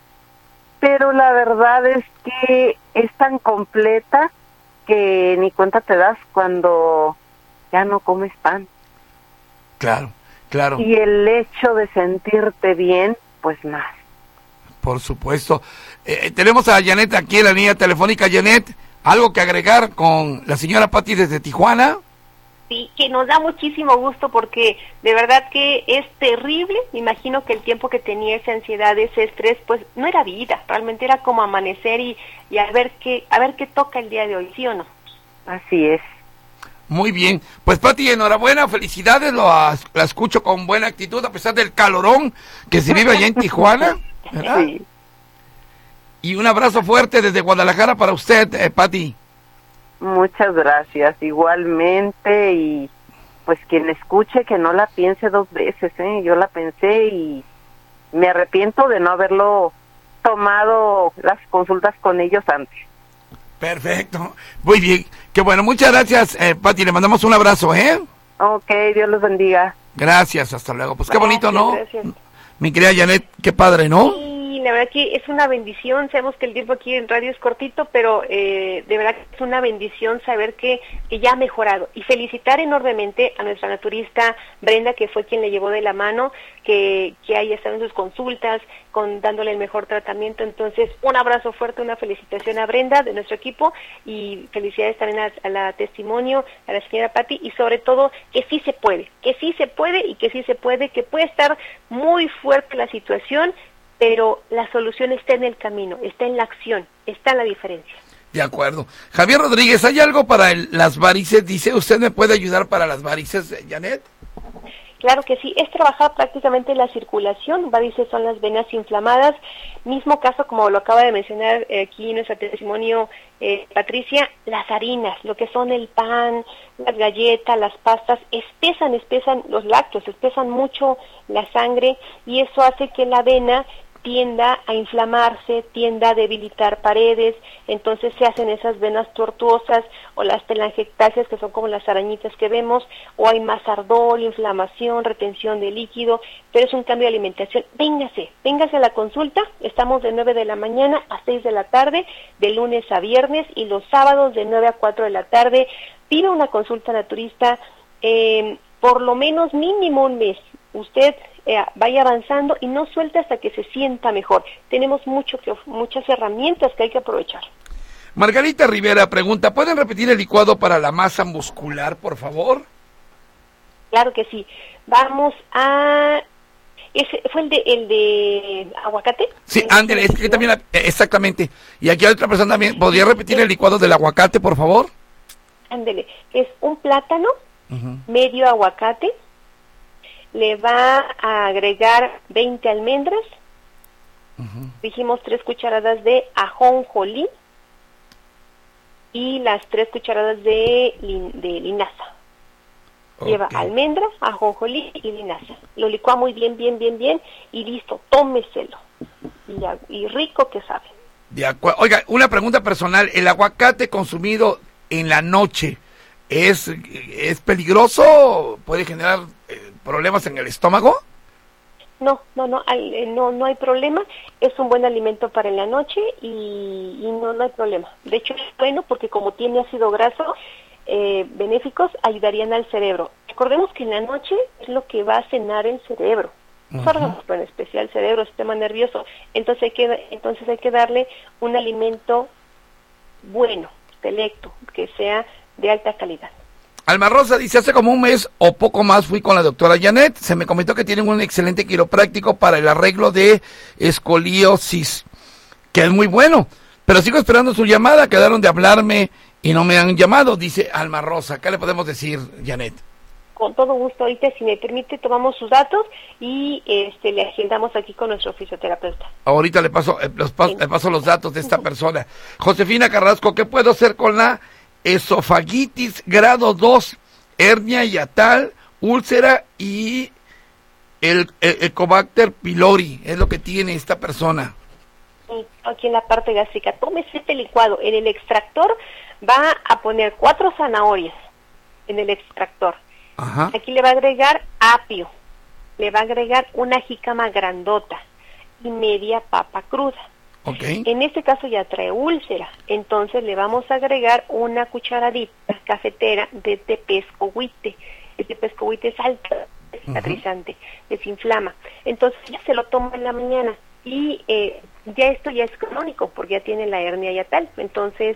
Pero la verdad es que es tan completa que ni cuenta te das cuando ya no comes pan. Claro. Claro. Y el hecho de sentirte bien, pues más. Por supuesto. Eh, tenemos a Janet aquí en la línea telefónica. Janet, ¿algo que agregar con la señora Pati desde Tijuana? Sí, que nos da muchísimo gusto porque de verdad que es terrible. Me imagino que el tiempo que tenía esa ansiedad, ese estrés, pues no era vida. Realmente era como amanecer y, y a ver qué, a ver qué toca el día de hoy, ¿sí o no? Así es. Muy bien, pues Pati, enhorabuena, felicidades, lo la escucho con buena actitud a pesar del calorón que se vive allá en Tijuana, ¿verdad? Sí. Y un abrazo fuerte desde Guadalajara para usted, eh, Pati. Muchas gracias, igualmente, y pues quien escuche que no la piense dos veces, ¿eh? Yo la pensé y me arrepiento de no haberlo tomado las consultas con ellos antes. Perfecto, muy bien, qué bueno, muchas gracias, eh, Pati, le mandamos un abrazo, ¿eh? Ok, Dios los bendiga. Gracias, hasta luego, pues qué bonito, Gracias, ¿no? gracias. Mi querida Janet, qué padre, ¿no? Sí, la verdad que es una bendición. Sabemos que el tiempo aquí en radio es cortito, pero eh, de verdad que es una bendición saber que, que ya ha mejorado. Y felicitar enormemente a nuestra naturista Brenda, que fue quien le llevó de la mano, que, que haya estado en sus consultas, con dándole el mejor tratamiento. Entonces, un abrazo fuerte, una felicitación a Brenda de nuestro equipo y felicidades también a, a la testimonio, a la señora Pati, y sobre todo que sí se puede, que sí se puede y que sí se puede, que puede estar muy fuerte la situación, pero la solución está en el camino, está en la acción, está la diferencia. De acuerdo. Javier Rodríguez, ¿hay algo para el, las varices? Dice, ¿usted me puede ayudar para las varices, Janet? Claro que sí, es trabajar prácticamente la circulación, varices son las venas inflamadas, mismo caso como lo acaba de mencionar eh, aquí nuestro testimonio eh, Patricia, las harinas, lo que son el pan, las galletas, las pastas, espesan, espesan los lácteos, espesan mucho la sangre y eso hace que la vena tienda a inflamarse, tienda a debilitar paredes, entonces se hacen esas venas tortuosas o las telangiectasias que son como las arañitas que vemos, o hay más ardor, inflamación, retención de líquido, pero es un cambio de alimentación. Véngase, véngase a la consulta, estamos de nueve de la mañana a seis de la tarde, de lunes a viernes, y los sábados de nueve a cuatro de la tarde. Pida una consulta naturista, eh, por lo menos mínimo un mes. Usted eh, vaya avanzando y no suelte hasta que se sienta mejor. Tenemos mucho que, muchas herramientas que hay que aprovechar. Margarita Rivera pregunta, ¿pueden repetir el licuado para la masa muscular, por favor? Claro que sí. Vamos a... ¿Ese fue el de el de aguacate? Sí, ándale, es que también, exactamente. Y aquí hay otra persona también, ¿podría repetir el licuado del aguacate, por favor? Ándale, es un plátano, Uh-huh. medio aguacate, le va a agregar veinte almendras, Uh-huh. dijimos tres cucharadas de ajonjolí y las tres cucharadas de, lin, de linaza. Okay. Lleva almendra, ajonjolí y linaza. Lo licúa muy bien, bien, bien, bien y listo, tómeselo. Y, y rico que sabe. De acuerdo. Oiga, una pregunta personal, ¿el aguacate consumido en la noche es, es peligroso? ¿Puede generar eh, problemas en el estómago? No, no, no, hay, no, no hay problema. Es un buen alimento para en la noche y, y no, no hay problema. De hecho, es bueno porque como tiene ácido graso, eh, benéficos ayudarían al cerebro. Recordemos que en la noche es lo que va a cenar el cerebro. Uh-huh. Órganos, pero en especial el cerebro, el sistema nervioso. Entonces hay que, entonces hay que darle un alimento bueno, selecto, que sea de alta calidad. Alma Rosa dice, hace como un mes o poco más fui con la doctora Janet, se me comentó que tienen un excelente quiropráctico para el arreglo de escoliosis, que es muy bueno, pero sigo esperando su llamada, quedaron de hablarme y no me han llamado, dice Alma Rosa. ¿Qué le podemos decir, Janet? Con todo gusto, ahorita si me permite tomamos sus datos y este le agendamos aquí con nuestro fisioterapeuta. Ahorita le paso, eh, los paso, le paso los datos de esta persona. Josefina Carrasco, ¿qué puedo hacer con la esofagitis grado dos, hernia hiatal, úlcera y el, el Helicobacter pylori? Es lo que tiene esta persona. Aquí en la parte gástrica, tómese este licuado. En el extractor va a poner cuatro zanahorias en el extractor. Ajá. Aquí le va a agregar apio, le va a agregar una jícama grandota y media papa cruda. Okay. En este caso ya trae úlcera, entonces le vamos a agregar una cucharadita cafetera de tepescohuite. El tepescohuite es alto, es cicatrizante, uh-huh. desinflama. Entonces ya se lo toma en la mañana y eh, ya esto ya es crónico porque ya tiene la hernia hiatal. Entonces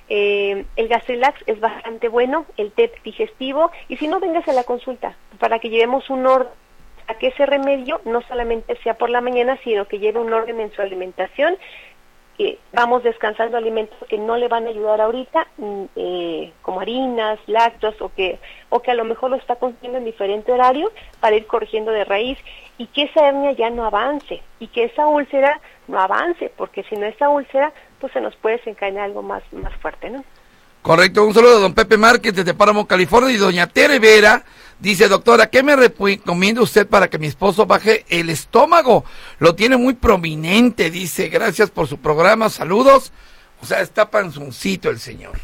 eh, el Gastrilax es bastante bueno, el té digestivo, y si no, véngase a la consulta para que llevemos un orden a que ese remedio no solamente sea por la mañana, sino que lleve un orden en su alimentación. Eh, vamos descansando alimentos que no le van a ayudar ahorita, eh, como harinas, lácteos, o que o que a lo mejor lo está consumiendo en diferente horario para ir corrigiendo de raíz, y que esa hernia ya no avance, y que esa úlcera no avance, porque si no esa úlcera, pues se nos puede desencadenar algo más, más fuerte, ¿no? Correcto, un saludo a don Pepe Márquez desde Páramo, California, y doña Tere Vera dice, doctora, ¿qué me recomienda usted para que mi esposo baje el estómago? Lo tiene muy prominente, dice, gracias por su programa, saludos. O sea, está panzoncito el señor.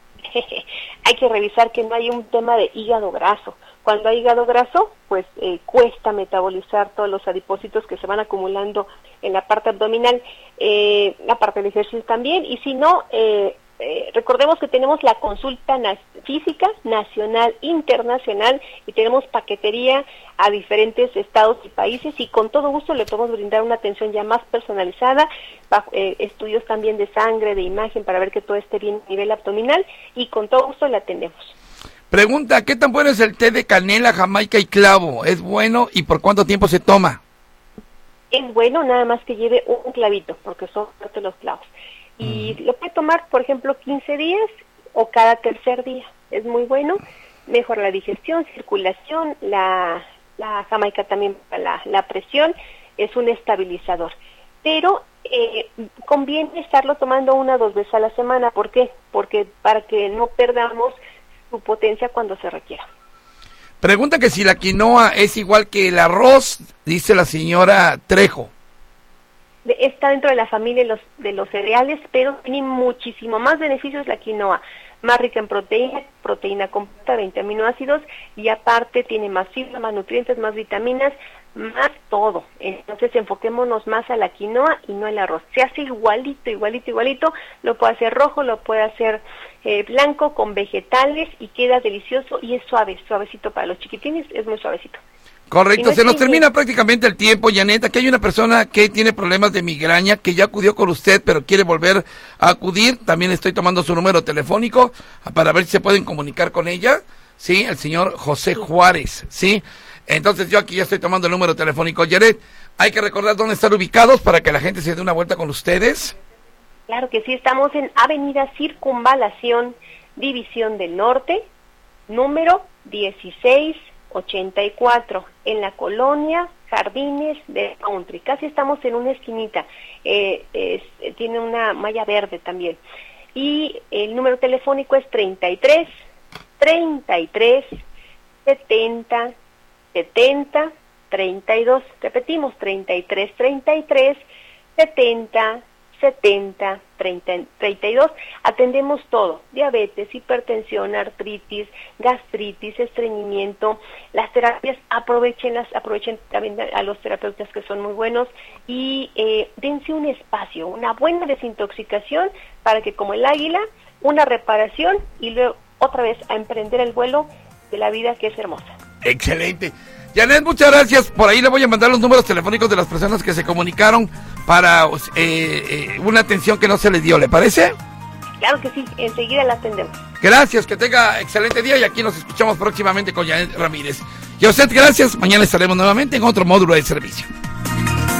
Hay que revisar que no hay un tema de hígado graso. Cuando hay hígado graso, pues eh, cuesta metabolizar todos los adipocitos que se van acumulando en la parte abdominal, eh, la parte del ejercicio también, y si no, eh, eh, recordemos que tenemos la consulta na- física nacional, internacional, y tenemos paquetería a diferentes estados y países, y con todo gusto le podemos brindar una atención ya más personalizada, bajo, eh, estudios también de sangre, de imagen, para ver que todo esté bien a nivel abdominal, y con todo gusto le atendemos. Pregunta, ¿qué tan bueno es el té de canela, jamaica y clavo? ¿Es bueno y por cuánto tiempo se toma? Es bueno, nada más que lleve un clavito, porque son parte de los clavos. Y mm. lo puede tomar, por ejemplo, quince días o cada tercer día. Es muy bueno, mejora la digestión, circulación, la, la jamaica también para la, la presión, es un estabilizador. Pero eh, conviene estarlo tomando una o dos veces a la semana. ¿Por qué? Porque para que no perdamos su potencia cuando se requiera. Pregunta que si la quinoa es igual que el arroz, dice la señora Trejo. Está dentro de la familia de los, de los cereales, pero tiene muchísimo más beneficios la quinoa. Más rica en proteína, proteína completa, veinte aminoácidos, y aparte tiene más fibra, más nutrientes, más vitaminas, más todo. Entonces enfoquémonos más a la quinoa y no al arroz. Se hace igualito, igualito, igualito. Lo puede hacer rojo, lo puede hacer eh, blanco con vegetales y queda delicioso y es suave, suavecito para los chiquitines, es muy suavecito. Correcto, no se nos que... termina prácticamente el tiempo, Janet. Aquí hay una persona que tiene problemas de migraña, que ya acudió con usted, pero quiere volver a acudir. También estoy tomando su número telefónico para ver si se pueden comunicar con ella. Sí, el señor José Juárez, ¿sí? Entonces yo aquí ya estoy tomando el número telefónico. Janet, hay que recordar dónde están ubicados para que la gente se dé una vuelta con ustedes. Claro que sí, estamos en Avenida Circunvalación, División del Norte, número dieciséis ochenta y cuatro, en la colonia Jardines de Country. Casi estamos en una esquinita, eh, es, tiene una malla verde también. Y el número telefónico es treinta y tres, treinta y tres, setenta, setenta, treinta y dos. Repetimos, treinta y tres, treinta y tres, setenta, setenta, treinta, treinta y dos. Atendemos todo: diabetes, hipertensión, artritis, gastritis, estreñimiento. Las terapias, aprovechenlas, aprovechen también a los terapeutas que son muy buenos, y eh, dense un espacio, una buena desintoxicación, para que como el águila, una reparación y luego otra vez a emprender el vuelo de la vida, que es hermosa. Excelente. Janet, muchas gracias. Por ahí le voy a mandar los números telefónicos de las personas que se comunicaron para eh, eh, una atención que no se les dio, ¿le parece? Claro que sí, enseguida la atendemos. Gracias, que tenga excelente día, y aquí nos escuchamos próximamente con Janet Ramírez. Y a usted, gracias. Mañana estaremos nuevamente en otro módulo de servicio.